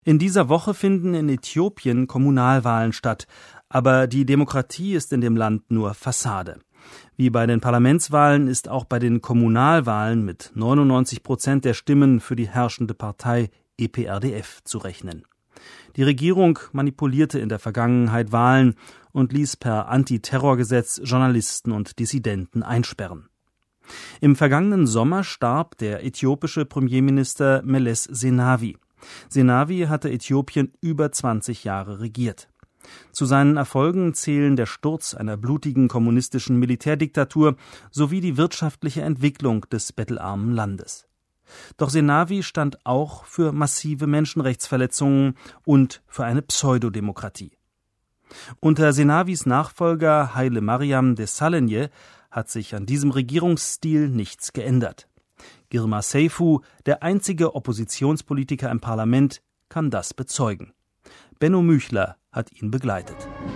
In dieser Woche finden in Äthiopien Kommunalwahlen statt, aber die Demokratie ist in dem Land nur Fassade. Wie bei den Parlamentswahlen ist auch bei den Kommunalwahlen mit 99% der Stimmen für die herrschende Partei EPRDF zu rechnen. Die Regierung manipulierte in der Vergangenheit Wahlen und ließ per Antiterrorgesetz Journalisten und Dissidenten einsperren. Im vergangenen Sommer starb der äthiopische Premierminister Meles Zenawi. Zenawi hatte Äthiopien über 20 Jahre regiert. Zu seinen Erfolgen zählen der Sturz einer blutigen kommunistischen Militärdiktatur sowie die wirtschaftliche Entwicklung des bettelarmen Landes. Doch Zenawi stand auch für massive Menschenrechtsverletzungen und für eine Pseudodemokratie. Unter Zenawis Nachfolger Haile Mariam Desalegn hat sich an diesem Regierungsstil nichts geändert. Girma Seyfu, der einzige Oppositionspolitiker im Parlament, kann das bezeugen. Benno Müchler hat ihn begleitet.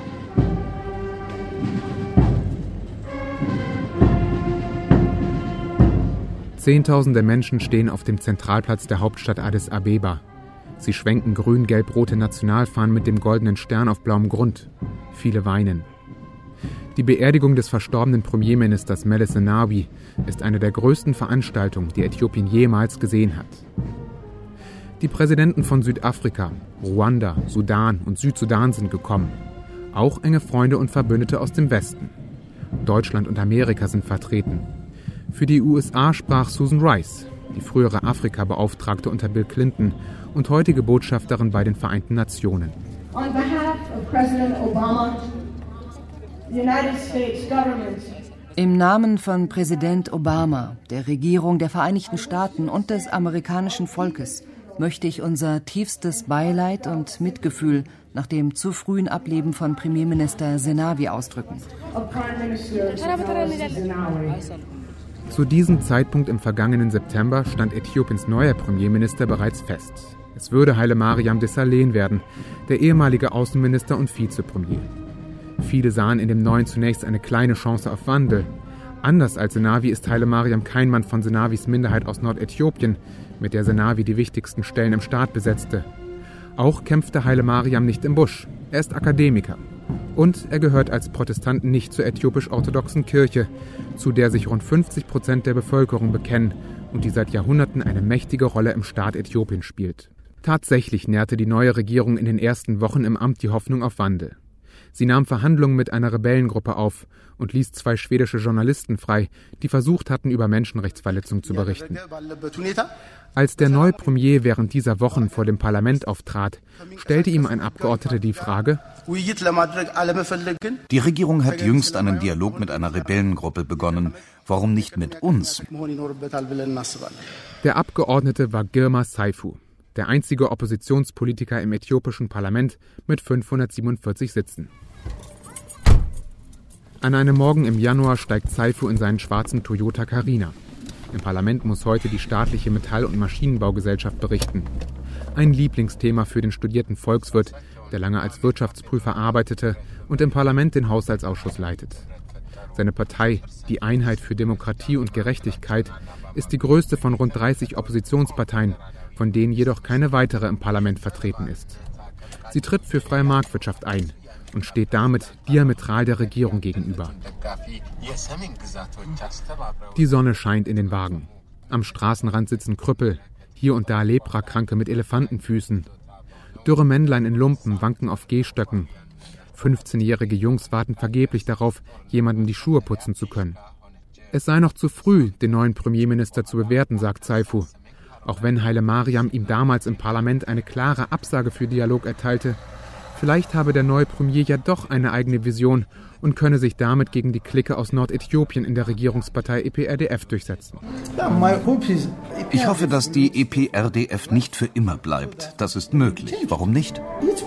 Zehntausende Menschen stehen auf dem Zentralplatz der Hauptstadt Addis Abeba. Sie schwenken grün-gelb-rote Nationalfahnen mit dem goldenen Stern auf blauem Grund. Viele weinen. Die Beerdigung des verstorbenen Premierministers Meles Zenawi ist eine der größten Veranstaltungen, die Äthiopien jemals gesehen hat. Die Präsidenten von Südafrika, Ruanda, Sudan und Südsudan sind gekommen. Auch enge Freunde und Verbündete aus dem Westen. Deutschland und Amerika sind vertreten. Für die USA sprach Susan Rice, die frühere Afrika-Beauftragte unter Bill Clinton und heutige Botschafterin bei den Vereinten Nationen. On behalf of President Obama, the United States government. Im Namen von Präsident Obama, der Regierung der Vereinigten Staaten und des amerikanischen Volkes möchte ich unser tiefstes Beileid und Mitgefühl nach dem zu frühen Ableben von Premierminister Zenawi ausdrücken. Zu diesem Zeitpunkt im vergangenen September stand Äthiopiens neuer Premierminister bereits fest. Es würde Haile Mariam Desalegn werden, der ehemalige Außenminister und Vizepremier. Viele sahen in dem Neuen zunächst eine kleine Chance auf Wandel. Anders als Zenawi ist Haile Mariam kein Mann von Zenawis Minderheit aus Nordäthiopien, mit der Zenawi die wichtigsten Stellen im Staat besetzte. Auch kämpfte Haile Mariam nicht im Busch. Er ist Akademiker. Und er gehört als Protestant nicht zur äthiopisch-orthodoxen Kirche, zu der sich rund 50% der Bevölkerung bekennen und die seit Jahrhunderten eine mächtige Rolle im Staat Äthiopien spielt. Tatsächlich nährte die neue Regierung in den ersten Wochen im Amt die Hoffnung auf Wandel. Sie nahm Verhandlungen mit einer Rebellengruppe auf und ließ 2 schwedische Journalisten frei, die versucht hatten, über Menschenrechtsverletzungen zu berichten. Als der neue Premier während dieser Wochen vor dem Parlament auftrat, stellte ihm ein Abgeordneter die Frage: Die Regierung hat jüngst einen Dialog mit einer Rebellengruppe begonnen. Warum nicht mit uns? Der Abgeordnete war Girma Seyfu, der einzige Oppositionspolitiker im äthiopischen Parlament mit 547 Sitzen. An einem Morgen im Januar steigt Seyfu in seinen schwarzen Toyota Carina. Im Parlament muss heute die staatliche Metall- und Maschinenbaugesellschaft berichten. Ein Lieblingsthema für den studierten Volkswirt, der lange als Wirtschaftsprüfer arbeitete und im Parlament den Haushaltsausschuss leitet. Seine Partei, die Einheit für Demokratie und Gerechtigkeit, ist die größte von rund 30 Oppositionsparteien, von denen jedoch keine weitere im Parlament vertreten ist. Sie tritt für freie Marktwirtschaft ein und steht damit diametral der Regierung gegenüber. Die Sonne scheint in den Wagen. Am Straßenrand sitzen Krüppel, hier und da Leprakranke mit Elefantenfüßen. Dürre Männlein in Lumpen wanken auf Gehstöcken. 15-jährige Jungs warten vergeblich darauf, jemandem die Schuhe putzen zu können. Es sei noch zu früh, den neuen Premierminister zu bewerten, sagt Seyfu. Auch wenn Haile Mariam ihm damals im Parlament eine klare Absage für Dialog erteilte, vielleicht habe der neue Premier ja doch eine eigene Vision und könne sich damit gegen die Clique aus Nordäthiopien in der Regierungspartei EPRDF durchsetzen. Ich hoffe, dass die EPRDF nicht für immer bleibt. Das ist möglich. Warum nicht?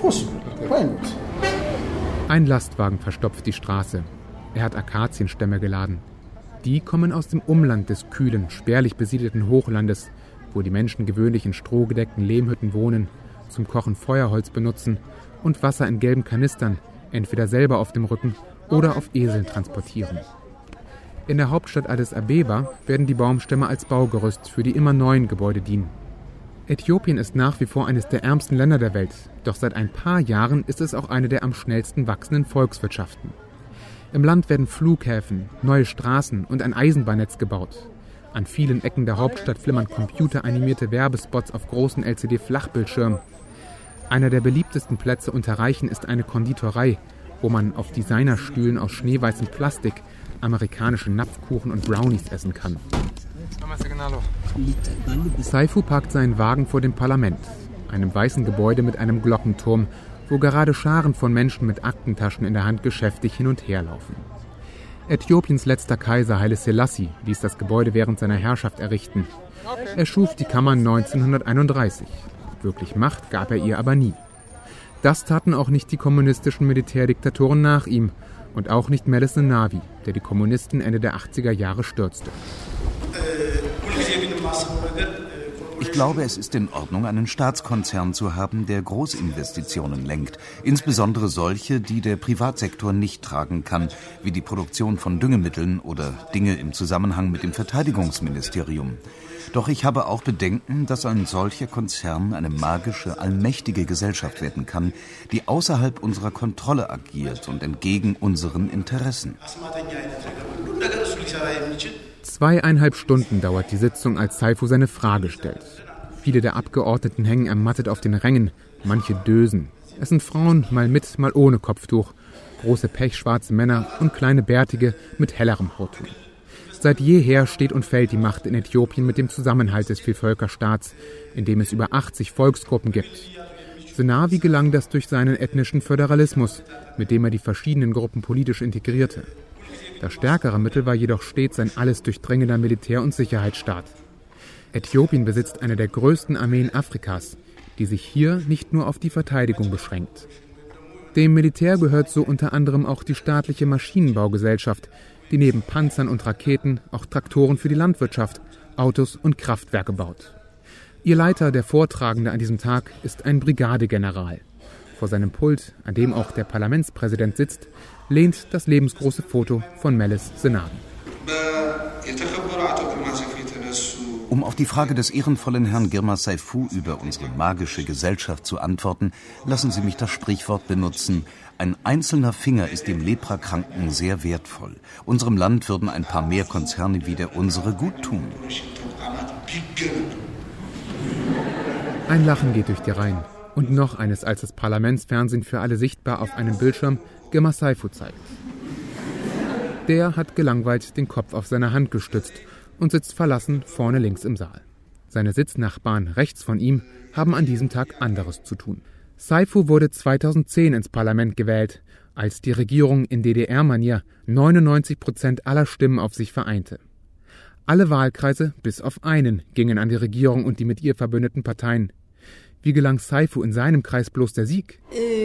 Ein Lastwagen verstopft die Straße. Er hat Akazienstämme geladen. Die kommen aus dem Umland des kühlen, spärlich besiedelten Hochlandes, wo die Menschen gewöhnlich in strohgedeckten Lehmhütten wohnen, zum Kochen Feuerholz benutzen und Wasser in gelben Kanistern, entweder selber auf dem Rücken oder auf Eseln transportieren. In der Hauptstadt Addis Abeba werden die Baumstämme als Baugerüst für die immer neuen Gebäude dienen. Äthiopien ist nach wie vor eines der ärmsten Länder der Welt, doch seit ein paar Jahren ist es auch eine der am schnellsten wachsenden Volkswirtschaften. Im Land werden Flughäfen, neue Straßen und ein Eisenbahnnetz gebaut. An vielen Ecken der Hauptstadt flimmern computeranimierte Werbespots auf großen LCD-Flachbildschirmen. Einer der beliebtesten Plätze unter Reichen ist eine Konditorei, wo man auf Designerstühlen aus schneeweißem Plastik amerikanische Napfkuchen und Brownies essen kann. Saifu parkt seinen Wagen vor dem Parlament, einem weißen Gebäude mit einem Glockenturm, wo gerade Scharen von Menschen mit Aktentaschen in der Hand geschäftig hin und her laufen. Äthiopiens letzter Kaiser Haile Selassie ließ das Gebäude während seiner Herrschaft errichten. Er schuf die Kammer 1931. Wirklich Macht gab er ihr aber nie. Das taten auch nicht die kommunistischen Militärdiktatoren nach ihm und auch nicht Meles Zenawi, der die Kommunisten Ende der 80er Jahre stürzte. Ich glaube, es ist in Ordnung, einen Staatskonzern zu haben, der Großinvestitionen lenkt. Insbesondere solche, die der Privatsektor nicht tragen kann, wie die Produktion von Düngemitteln oder Dinge im Zusammenhang mit dem Verteidigungsministerium. Doch ich habe auch Bedenken, dass ein solcher Konzern eine magische, allmächtige Gesellschaft werden kann, die außerhalb unserer Kontrolle agiert und entgegen unseren Interessen. 2,5 Stunden dauert die Sitzung, als Saifu seine Frage stellt. Viele der Abgeordneten hängen ermattet auf den Rängen, manche dösen. Es sind Frauen, mal mit, mal ohne Kopftuch, große pechschwarze Männer und kleine Bärtige mit hellerem Hautton. Seit jeher steht und fällt die Macht in Äthiopien mit dem Zusammenhalt des Vielvölkerstaats, in dem es über 80 Volksgruppen gibt. Zenawi gelang das durch seinen ethnischen Föderalismus, mit dem er die verschiedenen Gruppen politisch integrierte. Das stärkere Mittel war jedoch stets ein alles durchdringender Militär- und Sicherheitsstaat. Äthiopien besitzt eine der größten Armeen Afrikas, die sich hier nicht nur auf die Verteidigung beschränkt. Dem Militär gehört so unter anderem auch die staatliche Maschinenbaugesellschaft, die neben Panzern und Raketen auch Traktoren für die Landwirtschaft, Autos und Kraftwerke baut. Ihr Leiter, der Vortragende an diesem Tag, ist ein Brigadegeneral. Vor seinem Pult, an dem auch der Parlamentspräsident sitzt, lehnt das lebensgroße Foto von Meles Zenawi. Um auf die Frage des ehrenvollen Herrn Girma Saifu über unsere magische Gesellschaft zu antworten, lassen Sie mich das Sprichwort benutzen: Ein einzelner Finger ist dem Leprakranken sehr wertvoll. Unserem Land würden ein paar mehr Konzerne wie der unsere gut tun. Ein Lachen geht durch die Reihen. Und noch eines, als das Parlamentsfernsehen für alle sichtbar auf einem Bildschirm Girma Saifu zeigt. Der hat gelangweilt den Kopf auf seine Hand gestützt und sitzt verlassen vorne links im Saal. Seine Sitznachbarn rechts von ihm haben an diesem Tag anderes zu tun. Saifu wurde 2010 ins Parlament gewählt, als die Regierung in DDR-Manier 99% aller Stimmen auf sich vereinte. Alle Wahlkreise, bis auf einen, gingen an die Regierung und die mit ihr verbündeten Parteien. Wie gelang Saifu in seinem Kreis bloß der Sieg?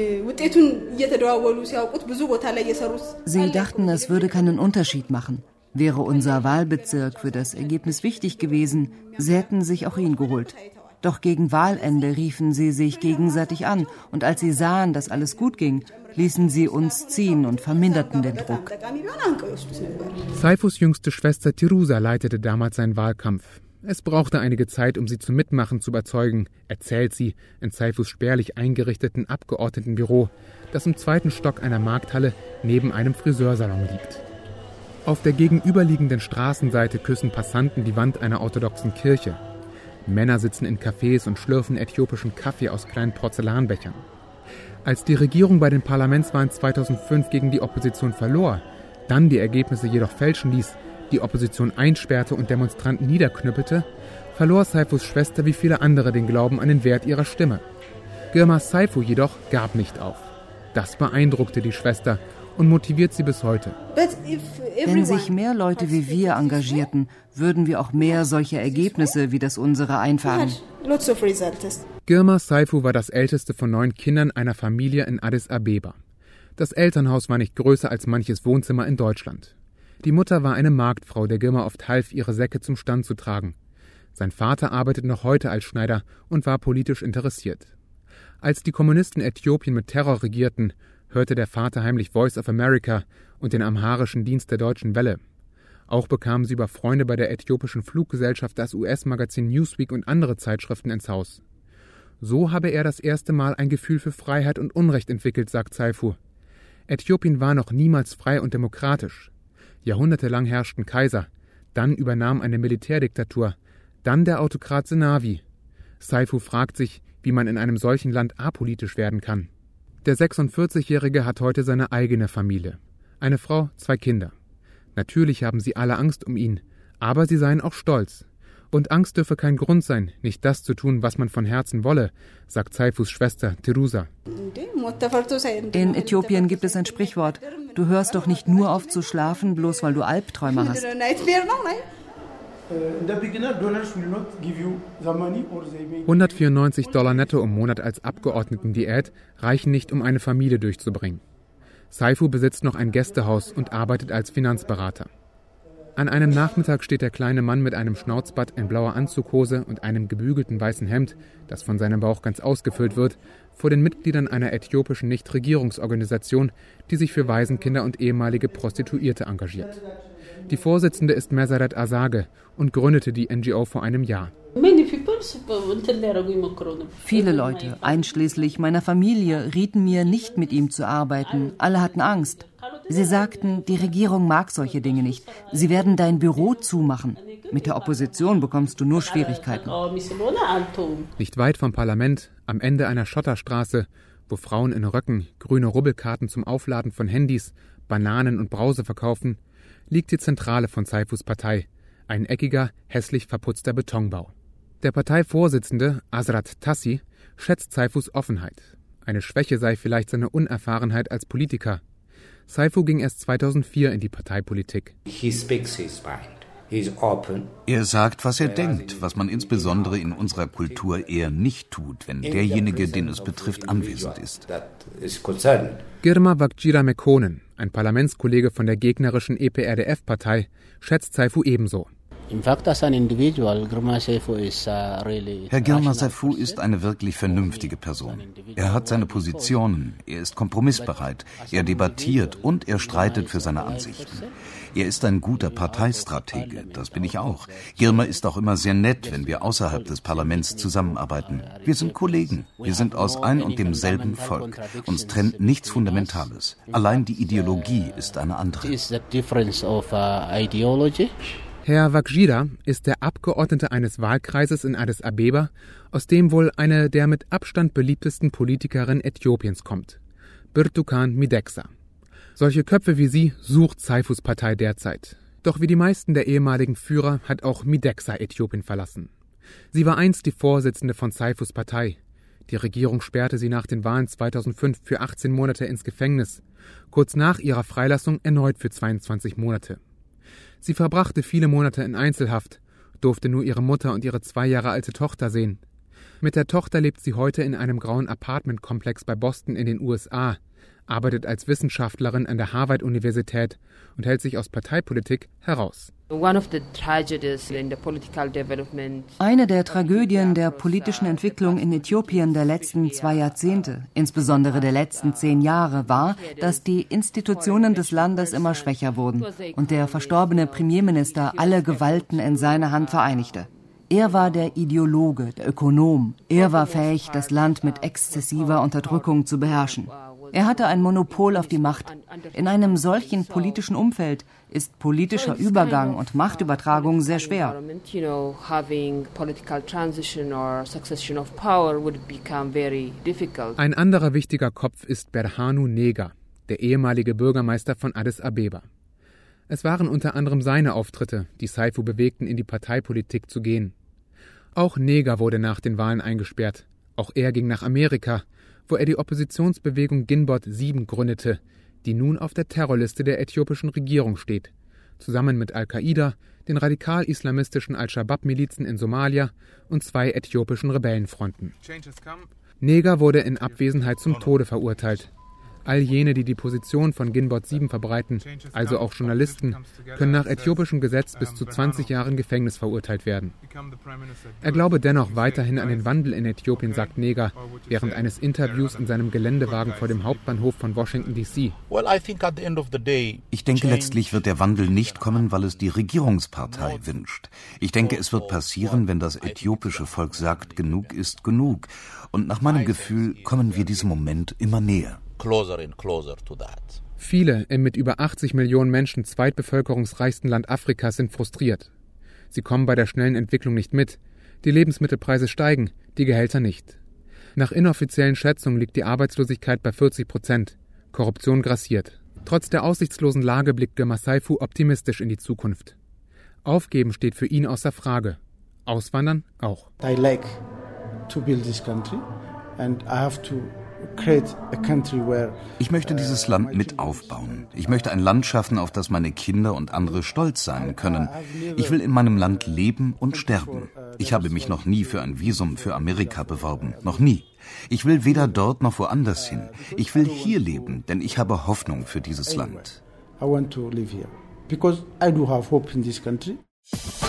Sie dachten, es würde keinen Unterschied machen. Wäre unser Wahlbezirk für das Ergebnis wichtig gewesen, sie hätten sich auch ihn geholt. Doch gegen Wahlende riefen sie sich gegenseitig an und als sie sahen, dass alles gut ging, ließen sie uns ziehen und verminderten den Druck. Saifus jüngste Schwester Tirusa leitete damals seinen Wahlkampf. Es brauchte einige Zeit, um sie zum Mitmachen zu überzeugen, erzählt sie in Saifus spärlich eingerichteten Abgeordnetenbüro, das im 2. Stock einer Markthalle neben einem Friseursalon liegt. Auf der gegenüberliegenden Straßenseite küssen Passanten die Wand einer orthodoxen Kirche. Männer sitzen in Cafés und schlürfen äthiopischen Kaffee aus kleinen Porzellanbechern. Als die Regierung bei den Parlamentswahlen 2005 gegen die Opposition verlor, dann die Ergebnisse jedoch fälschen ließ, die Opposition einsperrte und Demonstranten niederknüppelte, verlor Saifus Schwester wie viele andere den Glauben an den Wert ihrer Stimme. Girma Saifu jedoch gab nicht auf. Das beeindruckte die Schwester und motiviert sie bis heute. Wenn sich mehr Leute wie wir engagierten, würden wir auch mehr solche Ergebnisse wie das unsere einfahren. Girma Saifu war das älteste von 9 Kindern einer Familie in Addis Abeba. Das Elternhaus war nicht größer als manches Wohnzimmer in Deutschland. Die Mutter war eine Marktfrau, der Girma oft half, ihre Säcke zum Stand zu tragen. Sein Vater arbeitet noch heute als Schneider und war politisch interessiert. Als die Kommunisten Äthiopien mit Terror regierten, hörte der Vater heimlich Voice of America und den amharischen Dienst der Deutschen Welle. Auch bekamen sie über Freunde bei der äthiopischen Fluggesellschaft das US-Magazin Newsweek und andere Zeitschriften ins Haus. So habe er das erste Mal ein Gefühl für Freiheit und Unrecht entwickelt, sagt Saifu. Äthiopien war noch niemals frei und demokratisch. Jahrhundertelang herrschten Kaiser, dann übernahm eine Militärdiktatur, dann der Autokrat Zenawi. Saifu fragt sich, wie man in einem solchen Land apolitisch werden kann. Der 46-Jährige hat heute seine eigene Familie. Eine Frau, 2 Kinder. Natürlich haben sie alle Angst um ihn, aber sie seien auch stolz. Und Angst dürfe kein Grund sein, nicht das zu tun, was man von Herzen wolle, sagt Saifus Schwester Terusa. In Äthiopien gibt es ein Sprichwort: Du hörst doch nicht nur auf zu schlafen, bloß weil du Albträume hast. $194 netto im Monat als Abgeordnetendiät reichen nicht, um eine Familie durchzubringen. Saifu besitzt noch ein Gästehaus und arbeitet als Finanzberater. An einem Nachmittag steht der kleine Mann mit einem Schnauzbart in blauer Anzughose und einem gebügelten weißen Hemd, das von seinem Bauch ganz ausgefüllt wird, vor den Mitgliedern einer äthiopischen Nichtregierungsorganisation, die sich für Waisenkinder und ehemalige Prostituierte engagiert. Die Vorsitzende ist Meseret Asage und gründete die NGO vor einem Jahr. Viele Leute, einschließlich meiner Familie, rieten mir, nicht mit ihm zu arbeiten. Alle hatten Angst. Sie sagten, die Regierung mag solche Dinge nicht. Sie werden dein Büro zumachen. Mit der Opposition bekommst du nur Schwierigkeiten. Nicht weit vom Parlament, am Ende einer Schotterstraße, wo Frauen in Röcken grüne Rubbelkarten zum Aufladen von Handys, Bananen und Brause verkaufen, liegt die Zentrale von Saifus Partei, ein eckiger, hässlich verputzter Betonbau. Der Parteivorsitzende, Azrat Tassi, schätzt Saifus Offenheit. Eine Schwäche sei vielleicht seine Unerfahrenheit als Politiker. Saifu ging erst 2004 in die Parteipolitik. Er sagt, was er denkt, was man insbesondere in unserer Kultur eher nicht tut, wenn derjenige, den es betrifft, anwesend ist. Girma Wakjira Mekonnen, ein Parlamentskollege von der gegnerischen EPRDF-Partei, schätzt Saifu ebenso. Herr Girma Saifu ist eine wirklich vernünftige Person. Er hat seine Positionen, er ist kompromissbereit, er debattiert und er streitet für seine Ansichten. Er ist ein guter Parteistratege, das bin ich auch. Girma ist auch immer sehr nett, wenn wir außerhalb des Parlaments zusammenarbeiten. Wir sind Kollegen, wir sind aus ein und demselben Volk. Uns trennt nichts Fundamentales. Allein die Ideologie ist eine andere. Herr Wakjira ist der Abgeordnete eines Wahlkreises in Addis Abeba, aus dem wohl eine der mit Abstand beliebtesten Politikerinnen Äthiopiens kommt, Birtukan Mideksa. Solche Köpfe wie sie sucht Saifus Partei derzeit. Doch wie die meisten der ehemaligen Führer hat auch Mideksa Äthiopien verlassen. Sie war einst die Vorsitzende von Saifus Partei. Die Regierung sperrte sie nach den Wahlen 2005 für 18 Monate ins Gefängnis, kurz nach ihrer Freilassung erneut für 22 Monate. Sie verbrachte viele Monate in Einzelhaft, durfte nur ihre Mutter und ihre 2 Jahre alte Tochter sehen. Mit der Tochter lebt sie heute in einem grauen Apartmentkomplex bei Boston in den USA, arbeitet als Wissenschaftlerin an der Harvard-Universität und hält sich aus Parteipolitik heraus. Eine der Tragödien der politischen Entwicklung in Äthiopien der letzten 2 Jahrzehnte, insbesondere der letzten 10 Jahre, war, dass die Institutionen des Landes immer schwächer wurden und der verstorbene Premierminister alle Gewalten in seiner Hand vereinigte. Er war der Ideologe, der Ökonom. Er war fähig, das Land mit exzessiver Unterdrückung zu beherrschen. Er hatte ein Monopol auf die Macht. In einem solchen politischen Umfeld ist politischer Übergang und Machtübertragung sehr schwer. Ein anderer wichtiger Kopf ist Berhanu Nega, der ehemalige Bürgermeister von Addis Abeba. Es waren unter anderem seine Auftritte, die Saifu bewegten, in die Parteipolitik zu gehen. Auch Nega wurde nach den Wahlen eingesperrt. Auch er ging nach Amerika, wo er die Oppositionsbewegung Ginbot 7 gründete, die nun auf der Terrorliste der äthiopischen Regierung steht, zusammen mit Al-Qaida, den radikal-islamistischen Al-Shabaab-Milizen in Somalia und 2 äthiopischen Rebellenfronten. Nega wurde in Abwesenheit zum Tode verurteilt. All jene, die die Position von Ginbot 7 verbreiten, also auch Journalisten, können nach äthiopischem Gesetz bis zu 20 Jahren Gefängnis verurteilt werden. Er glaube dennoch weiterhin an den Wandel in Äthiopien, sagt Nega, während eines Interviews in seinem Geländewagen vor dem Hauptbahnhof von Washington, D.C. Ich denke, letztlich wird der Wandel nicht kommen, weil es die Regierungspartei wünscht. Ich denke, es wird passieren, wenn das äthiopische Volk sagt, genug ist genug. Und nach meinem Gefühl kommen wir diesem Moment immer näher. Viele im mit über 80 Millionen Menschen zweitbevölkerungsreichsten Land Afrikas sind frustriert. Sie kommen bei der schnellen Entwicklung nicht mit. Die Lebensmittelpreise steigen, die Gehälter nicht. Nach inoffiziellen Schätzungen liegt die Arbeitslosigkeit bei 40%. Korruption grassiert. Trotz der aussichtslosen Lage blickt Masaifu optimistisch in die Zukunft. Aufgeben steht für ihn außer Frage. Auswandern auch. I like to build this country and I have to create a country where ich möchte dieses Land mit aufbauen. Ich möchte ein Land schaffen, auf das meine Kinder und andere stolz sein können. Ich will in meinem Land leben und sterben. Ich habe mich noch nie für ein Visum für Amerika beworben. Noch nie. Ich will weder dort noch woanders hin. Ich will hier leben, denn ich habe Hoffnung für dieses Land. I want to live here because I do have hope in this country.